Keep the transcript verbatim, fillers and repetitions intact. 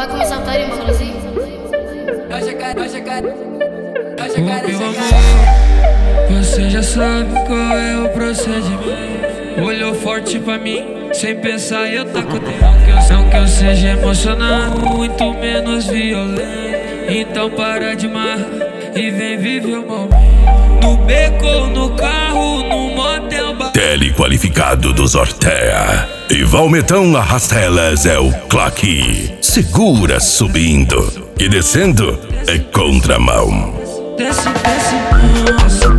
Vai começar a putaria, mano, assim? Ô meu amor, você já sabe qual é o procedimento. Olhou forte pra mim, sem pensar eu taco dentro. Não que eu, não que eu seja emocionado, muito menos violento. Então para de marra e vem viver o momento. No beco ou no carro, no motel bar. Telequalificado dos Ortea e Valmetão Arrastelas é o claque. Segura subindo e descendo é contramão. Desce, desce, nossa.